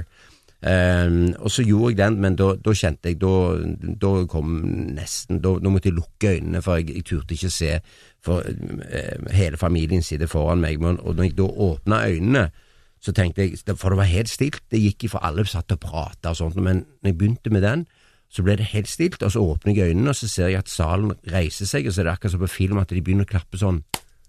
Um, og så gjorde jeg den, men da, da kjente jeg, da, da kom nesten, da, da måtte jeg lukke øynene, for jeg, jeg turte ikke se, for uh, hele familien sitter foran meg, men, og når jeg da åpnet øynene, så tenkte jeg, for det var helt stilt, det gikk i for alle satt og pratet og sånt, men når jeg begynte med den, så ble det helt stilt, og så åpner jeg øynene, og så ser jeg at salen reiser seg, og så er det akkurat som på film at de begynner å klappe sånn.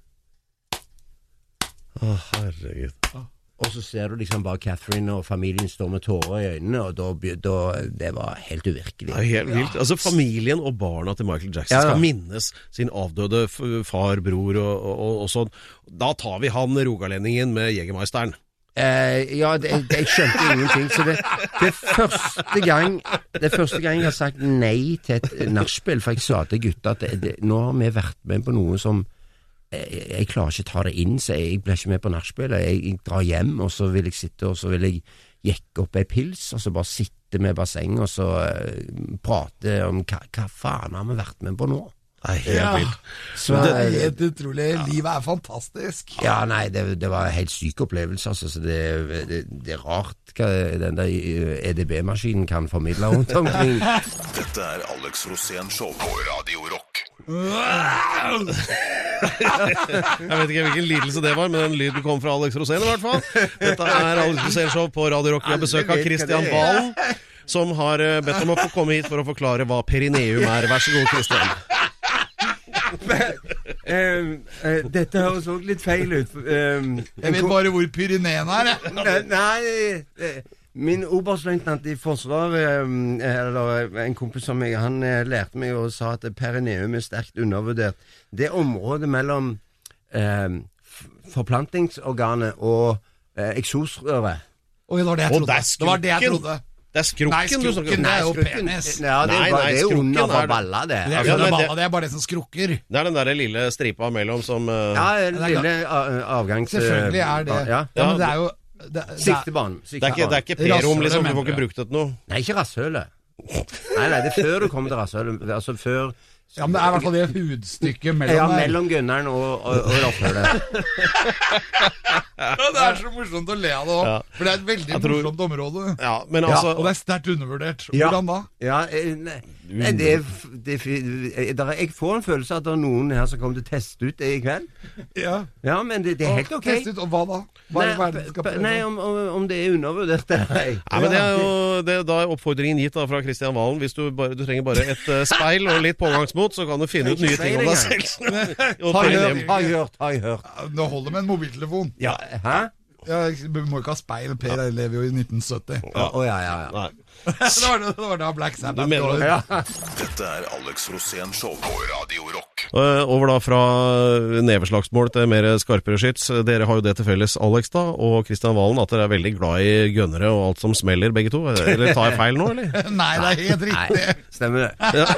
Å, herregud. Og så ser du liksom bare Catherine og familien står med tårer i øynene, og da, da det var helt uvirkelig. Det er helt vilt. Altså familien og barna til Michael Jackson ja, ja. skal minnes sin avdøde far, bror og, og, og sånn. Da tar vi han rogalendingen med Jägermeisteren. Uh, ja, det, det, jeg skjønte ingenting, så det, det første gang det første gang jeg har sagt nei til et nachspiel, for jeg sa til gutta at det, det, nå har vi vært med på noe som jeg, jeg klarer ikke ta det inn, så jeg blir ikke med på nachspiel. Jeg, jeg drar hjem, og så vil jeg sitte, og så vil jeg jekke opp en pils, og så bare sitte med basseng, og så uh, prate om hva, hva faen har vi vært med på nå? Nei, helt ja. vilt. Så det er helt utrolig. Ja. Livet er fantastisk. Ja, nei, det, det var en helt syk opplevelse, altså, så det, det, det er rart hva den der E D B-maskinen kan formidle rundt omkring. Dette er Alex Rosén Show på Radio Rock. Jeg vet ikke hvilken lidelse det var, men den lyden kom fra Alex Rosén i hvert fall. Dette er Alex Rosén Show på Radio Rock. Vi har besøk av Kristian Valen, som har bedt om å få komme hit for å forklare hva perineum er. Vær så god, Kristian. um, uh, dette høres også litt feil ut. Um, Jeg vet bare hvor Pyreneen er, jeg. Nei, nei uh, min oberstløytnant i Forsvaret, um, eller en kompis som jeg, han uh, lærte meg og sa at perineum er sterkt undervurdert. Det området mellom um, forplantingsorganet og uh, eksosrøret. Oi, det var det jeg Å, trodde. det er Det var det jeg skrukken. trodde. Det er skrukken, Nei, du snakker skrukken, om. det er jo skrukken. penis. Ja, det, Nei, er bare, nei, det er jo skrukken under er for det. balla, det. Det er, Ja, ikke men balla, det- det er bare det som skrukker. Det er den der lille stripa mellom som uh, Ja, en lille a- avgangs... Selvfølgelig er det. Ja. Ja, men det er jo... Det, det er, Siktebanen. det, er ikke, det er ikke P-rom, Rasshølet, liksom. Du mener får ikke du? brukt det til noe. Nei, ikke rasshølet. Nei, nei, det er før du kommer til rasshølet. Det er Altså før... ja, men det er i hvert fall det hudstykket mellom Ja, der. mellom gunneren og, og, og rasshølet. Ja, det er så morsomt å le av det også, Ja. for det er et veldig Jeg tror- morsomt område. Ja, men Ja, altså Og det er sterkt undervurdert. Ja. Hvordan da? Ja, eh, nei, nei, det er, f- det er, fi- eh, der er, jeg får en følelse av at det er noen her som kommer til å teste ut det i kveld. Ja. Ja, men det, det er helt ok. Test ut, og hva da? Hva er det Nei, verden skal p- prøve? nei om, om, om det er undervurdert det er jeg. Nei, men det er jo det, Da er oppfordringen gitt da fra Kristian Valen. Hvis du, bare, du trenger bare et uh, speil og litt pågangsmot, så kan du finne ut nye ting om deg selv. Og Har jeg perineum. hørt, har jeg hørt, har jeg hørt. Ja, det holder med en mobiltelefon. Ja, hæ? Ja, du må ikke ha speil. Per lever jo i nitten sytti. Å, å, ja, ja, ja. Nei. det, var det, det var da Black Sabbath Du mener går. ja. Dette er Alex Rosén Show på Radio Rock. Uh, over da fra neveslagsmål til mer skarpere skyts. Dere har jo det til felles, Alex da, og Kristian Valen, at dere er veldig glad i gønnere og alt som smeller, begge to. Eller tar jeg feil nå, eller? Nei, det er helt riktig. Nei, stemmer det. Ja.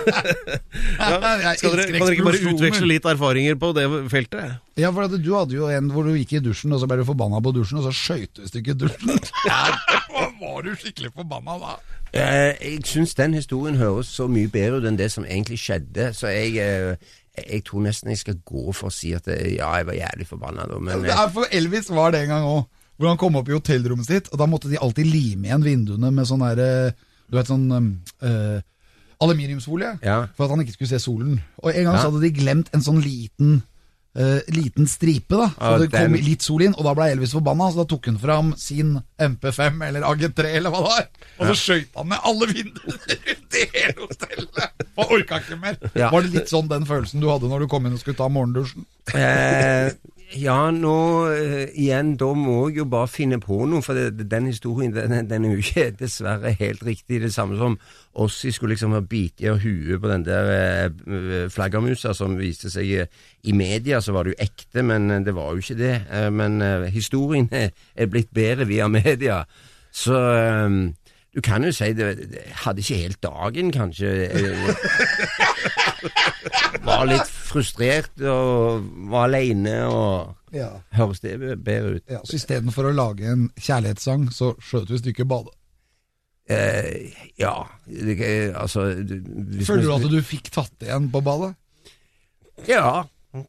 Jeg Skal dere, elsker kan dere ikke bare eksplosjoner. utveksle litt erfaringer på det feltet? Ja, for at du hadde jo en hvor du gikk i dusjen, og så ble du forbanna på dusjen, og så skjøt du i stykker dusjen. Var du skikkelig forbanna da? Eh, jeg syns den historien høres så mye bedre ut enn det som egentlig skjedde, så jeg, eh, jeg tror nesten jeg skal gå for å si at eh, ja, jeg var jævlig forbanna da, men Det eh, er for Elvis var det en gang òg, hvor han kom opp i hotellrommet sitt, og da måtte de alltid lime igjen vinduene med sånn der, du vet, sånn uh, aluminiumsfolie, Ja. for at han ikke skulle se solen. Og en gang Ja. så hadde de glemt en sånn liten Uh, liten stripe da, så Ah, det kom den- litt sol inn, og da ble Elvis forbanna, så da tok han fram sin M P fem eller A G tre eller hva det var, og så skjøt han med alle vinduene rundt i hele hotellet. Han orka ikke mer. Ja. Var det litt sånn den følelsen du hadde når du kom inn og skulle ta morgendusjen? eh, Ja, nå eh, igjen, da må jeg jo bare finne på noe, for det, den historien, den, den er jo ikke dessverre helt riktig. Det samme som Ossi skulle liksom ha bitt i huet på den der eh, flaggermusa som viste seg eh, i media, så var det jo ekte, men eh, det var jo ikke det. Eh, men eh, historien er, er blitt bedre via media, så eh, du kan jo si det, det hadde ikke helt dagen, kanskje. Eh, var litt frustrert og var alene, og Ja. høres det bedre ut? Ja, så i stedet for å lage en kjærlighetssang, så skjøt du i stykker badet. Eh, ja, det, eh, altså du- hvis Føler du man- at du fikk tatt igjen på badet? Ja.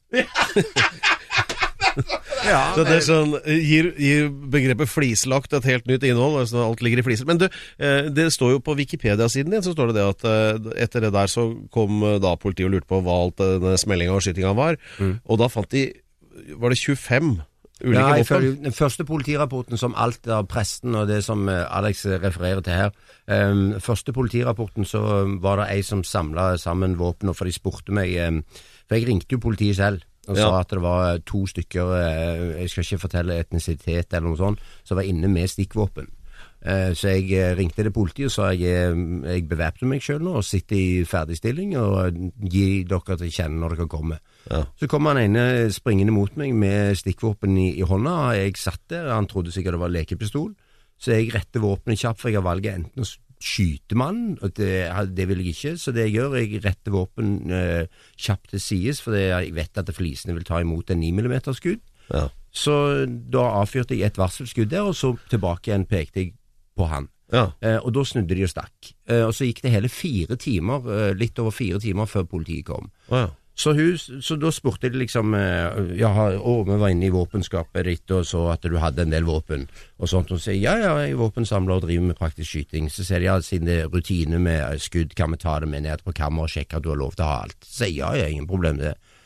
ja, Så det er sånn, gir, gir begrepet flislagt et helt nytt innhold, altså alt ligger i fliser. Men du, eh, det står jo på Wikipedia-siden din, så står det det at eh, etter det der så kom eh, da politiet og lurte på hva alt denne smellinga og skytinga var, og da fant de, var det tjuefem ulike Ja, våpen? ifølge den første politirapporten som alt av presten og det som eh, Alex refererer til her, um, første politirapporten så var det ei som samlet sammen våpen, for de spurte meg, um, for jeg ringte jo politiet selv, og sa Ja. at det var to stykker, uh, jeg skal ikke fortelle etnisitet eller noe sånt, som var inne med stikkvåpen. Uh, så jeg uh, ringte det politiet og sa jeg, uh, jeg bevæpner meg selv nå og sitter i ferdigstilling og gir dere til kjenne når dere kommer. Ja. Så kom han ene springende mot meg med stikkvåpen i, i hånda. Jeg satt der, han trodde sikkert det var lekepistol, så jeg retter våpenet kjapt, for jeg har valget enten å skyte mannen, og det, det vil jeg ikke, så det jeg gjør, jeg retter våpen eh, kjapt til sides, for jeg vet at flisene vil ta imot en ni millimeter skudd. Ja. Så da avfyrte jeg et varselskudd der, og så tilbake igjen pekte jeg på han. Ja. Eh, og da snudde de og stakk. Eh, og så gikk det hele fire timer, eh, litt over fire timer før politiet kom. Å, ja. Så, hun, så da spurte de liksom eh, ja, å, vi var inne i våpenskapet ditt og så at du hadde en del våpen og sånt, og så sier ja, ja, jeg er våpensamler og driver med praktisk skyting. Så sier de ja, siden det er rutine med skudd, kan vi ta det med ned på kammer og sjekke at du har lov til å ha alt. Så sier ja, ja, ingen problem det.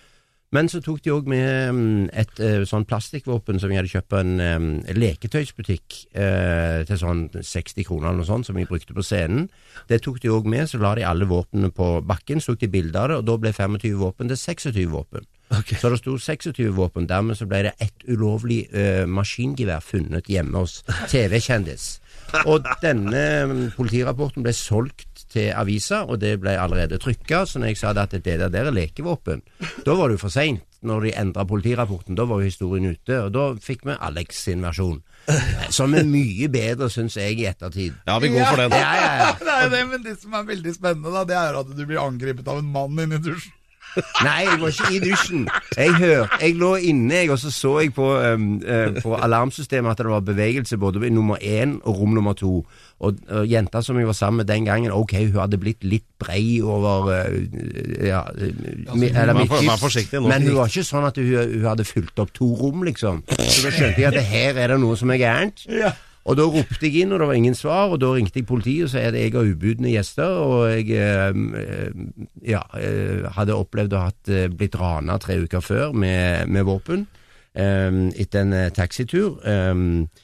Men så tok de også med et uh, sånn plastikkvåpen som jeg hadde kjøpt på en um, leketøysbutikk uh, til sånn seksti kroner eller noe sånt, som jeg brukte på scenen. Det tok de også med, så la de alle våpnene på bakken, så tok de bilder av det, og da ble tjuefem våpen til seksogtyve våpen. Okay. Så det stod seksogtyve våpen, dermed så ble det et ulovlig uh, maskingevær funnet hjemme hos T V-kjendis. Og denne politirapporten ble solgt til avisa, og det ble allerede trykket, så når jeg sa at det der, der er lekevåpen, da var det jo for sent. Når de endret politirapporten, da var jo historien ute, og da fikk vi Alex sin versjon. Som er mye bedre, synes jeg, i ettertid. Ja, vi går for den. Ja, ja, ja. Det er det, men det som er veldig spennende da, det er at du blir angrepet av en mann inne i dusjen. Nei, jeg var ikke i dusjen. Jeg hørte, jeg lå inne, jeg, og så så jeg på, um, uh, på alarmsystemet at det var bevegelse både i nummer én og rom nummer to. Og, og jenta som jeg var sammen med den gangen, ok, hun hadde blitt litt brei over uh, ja, uh, mi, eller midtskift, men hun var ikke sånn at hun, hun hadde fylt opp to rom, liksom. Så da skjønte jeg at det her er det noe som er gærent. Ja. Og da ropte jeg inn, og det var ingen svar, og da ringte jeg politiet og sa at jeg har ubudne gjester, og jeg eh, ja, hadde opplevd å ha blitt ranet tre uker før med, med våpen eh, etter en taxitur. Eh,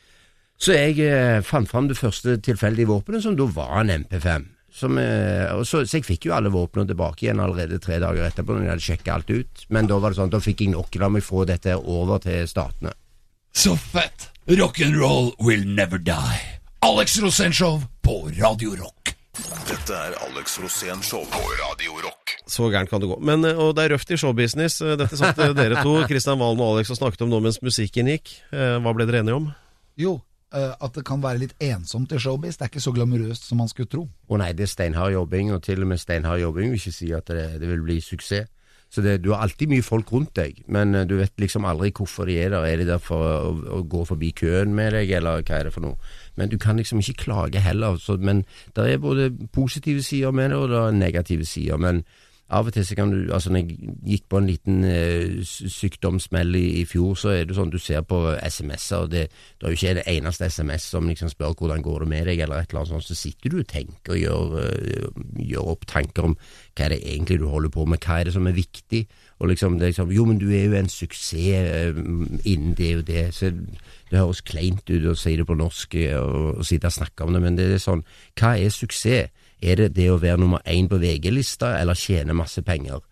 så jeg eh, fant frem det første tilfeldige våpenet, som da var en M P fem. Som, eh, og så, så jeg fikk jo alle våpnene tilbake igjen allerede tre dager etterpå når jeg hadde sjekket alt ut, men da var det sånn, da fikk jeg nok, la meg få dette over til statene. Så fett! Rock'n'roll will never die. Alex Rosén Show på Radio Rock. Dette er Alex Rosén Show på Radio Rock. Så gærent kan det gå. Men, og det er røft i showbusiness. Dette satt dere to, Kristian Valen og Alex, og snakket om nå mens musikken gikk. Hva ble dere enige om? Jo, at det kan være litt ensomt i showbiz. Det er ikke så glamorøst som man skulle tro. Å nei, det er steinhard jobbing, og til og med steinhard jobbing vil ikke si at det, det vil bli suksess. Så det, du har alltid mye folk rundt deg, men du vet liksom aldri hvorfor de er der. Er de der for å, å gå forbi køen med deg, eller hva er det for noe? Men du kan liksom ikke klage heller. Så, men det er både positive sider med det, og det er negative sider. Men av og til så kan du, altså når jeg gikk på en liten eh, sykdomsmeld i, i fjor, så er det sånn, du ser på sms'er, og det, det er jo ikke det eneste sms som liksom spør hvordan går det med deg, eller et eller annet sånt, så sitter du og tenker og gjør, uh, gjør opp tanker om hva er det egentlig du holder på med, hva er det som er viktig, og liksom, det er liksom, jo, men du er jo en suksess uh, innen det og det, så det høres kleint ut å si det på norsk og, og sitte og snakke om det, men det er sånn, hva er suksess? Er det det å være nummer én på V G-lista, eller tjene masse penger?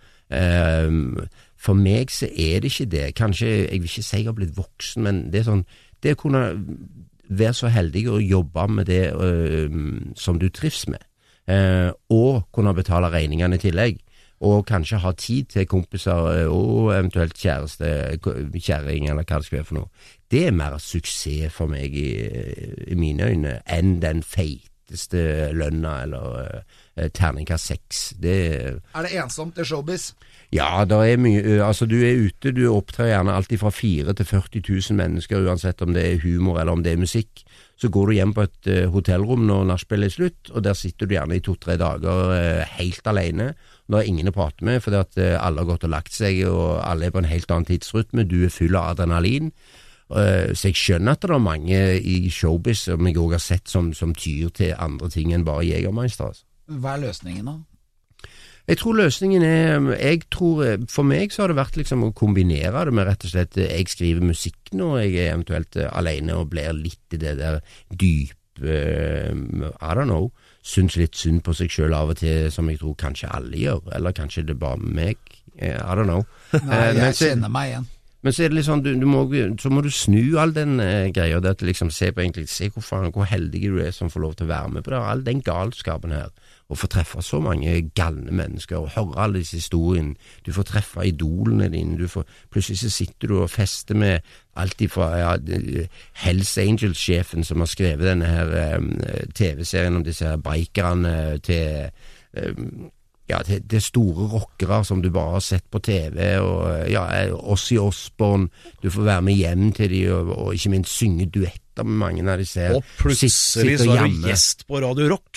Um, for meg så er det ikke det. Kanskje, jeg vil ikke si jeg har blitt voksen, men det er sånn, det å kunne være så heldig å jobbe med det uh, som du trives med, uh, og kunne betale regningene i tillegg, og kanskje ha tid til kompiser og eventuelt kjæreste, kjæring, eller hva det skal være for noe. Det er mer suksess for meg i, i mine øyne, enn den feite lønna eller uh, terningkast seks. Det er det ensomt i showbiz? Ja, det er mye, uh, altså du er ute, du opptrer gjerne alltid fra fire til førti tusen mennesker, uansett om det er humor eller om det er musikk. Så går du hjem på et uh, hotellrom når nachspielet er slutt, og der sitter du gjerne i to-tre dager uh, helt alene. Det er ingen å prate med, fordi at uh, alle har gått og lagt seg, og alle er på en helt annen tidsrytme. Du er full av adrenalin. Uh, så jeg skjønner at det er mange i showbiz som jeg også har sett som, som tyr til andre ting enn bare Jegermeister. Altså. Hva er løsningen da? Jeg tror løsningen er, jeg tror, for meg så har det vært liksom å kombinere det med rett og slett, jeg skriver musikk når jeg er eventuelt alene og blir litt i det der dyp, uh, I don't know, synes litt synd på seg selv av og til, som jeg tror kanskje alle gjør, eller kanskje det er bare meg, I don't know. Nei, jeg uh, kjenner meg igjen. Men så er det liksom, du, du må, så må du snu all den eh, greia, det at liksom se på egentlig, se hvor, faen, hvor heldig du er som får lov til å være med på det, all den galskapen her, og få treffe så mange galne mennesker, og høre alle disse historiene, du får treffe idolene dine, du får, plutselig så sitter du og fester med alt ifra ja, Hells Angels-sjefen som har skrevet denne her um, T V-serien om disse her bikerne til um, ja, det, det store rockere som du bare har sett på T V, og ja, Ozzy Osbourne, du får være med hjem til de, og, og ikke minst synge duetter med mange av disse her. Og plutselig så er du gjest på Radio Rock.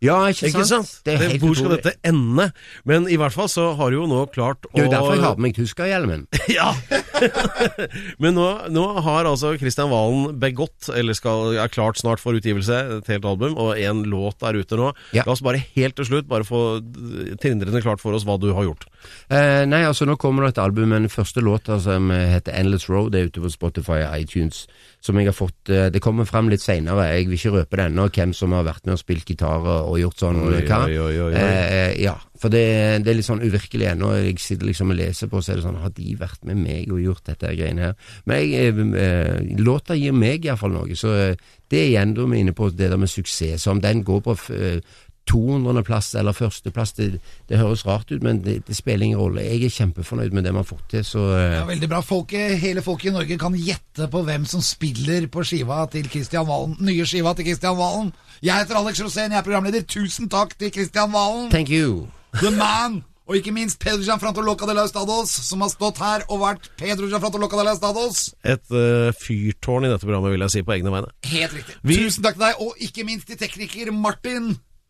Ja, ikke sant? Ikke sant? Det er Det, helt hvor skal utrolig. dette ende? Men i hvert fall så har du jo nå klart å... Det er jo derfor jeg har på meg tyskerhjelmen. Ja! Men nå, nå har altså Kristian Valen begått, eller skal, er klart snart for utgivelse, et helt album, og en låt er ute nå. Ja. La oss bare helt til slutt bare få tindrende klart for oss hva du har gjort. Eh, nei, altså nå kommer det et album med den første låta som heter Endless Road, det er ute på Spotify og iTunes, som jeg har fått, eh, det kommer frem litt senere, jeg vil ikke røpe det ennå, hvem som har vært med og spilt gitar og gjort sånn, Oi, hva? oi, oi, oi, oi. Eh, ja, for det, det er litt sånn uvirkelig ennå, jeg sitter liksom og leser på, så er det sånn, har de vært med meg og gjort dette greiene her? Men jeg, eh, låta gir meg i hvert fall noe, så eh, det er igjen da vi er inne på det der med suksess, så om den går på eh, to hundre plass eller første plass, det, det høres rart ut, men det, det spiller ingen rolle. Jeg er kjempefornøyd med det man har fått til, så... Ja, veldig bra. Folket, hele folket i Norge kan gjette på hvem som spiller på skiva til Kristian Valen. Nye skiva til Kristian Valen. Jeg heter Alex Rosén, jeg er programleder. Tusen takk til Kristian Valen. Thank you. The man. Og ikke minst Pedro Gianfranco Loca de la Estados, som har stått her og vært Pedro Gianfranco Loca de la Estados. Et uh, fyrtårn i dette programmet, vil jeg si, på egne vegne. Helt riktig. Vi- Tusen takk til deg, og ikke minst til tekniker Martin.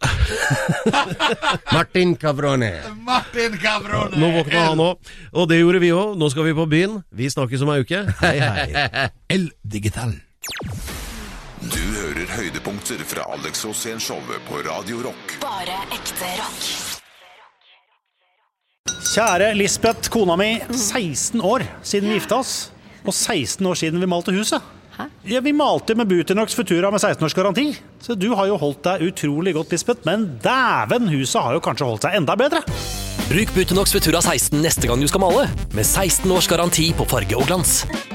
Martin Cabrone. Martin Cabrone. Nå våkna han også, og det gjorde vi også. Nå skal vi på byen. Vi snakkes om ei uke. Hei, hei. El Digital. Du hører høydepunkter fra Alex Rosén showet på Radio Rock. Bare ekte rock. Kjære Lisbeth, kona mi, seksten år siden vi gifta oss, og seksten år siden vi malte huset. Ja, vi malte med Buteinox Futura med seksten års garanti. Så du har jo holdt deg utrolig godt, Lisbeth, men dæven, huset har jo kanskje holdt seg enda bedre. Bruk Buteinox Futura seksten neste gang du skal male, med seksten års garanti på farge og glans.